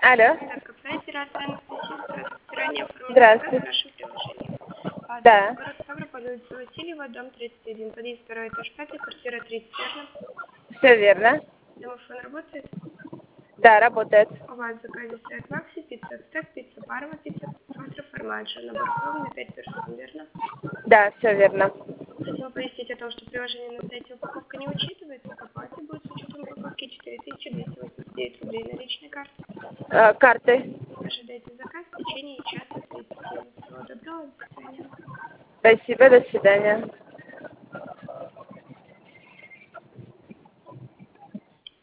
Алло. Это кафе оператора Анастасия. Здравствуйте. Ранее оформили заказ в Здравствуйте. нашем приложении. Да. Город Ставрополь, улица Васильева, дом 31. Подъезд 2, этаж 5, квартира 30, верно? Все верно. Домофон работает? Да, работает. У вас в заказе стоят Макси, пицца Стек, пицца Парма, пицца Кватро Формаджо. Набор форм на 5 персон, верно? Да, все верно. Хотим оповестить о том, что приложение на сайте упаковка не учитывается. К оплате будет с учетом упаковки 4289 рублей наличной карты. Карты. Ожидайте заказ в течение часа 30 минут. Всего доброго, до свидания. Спасибо, до свидания.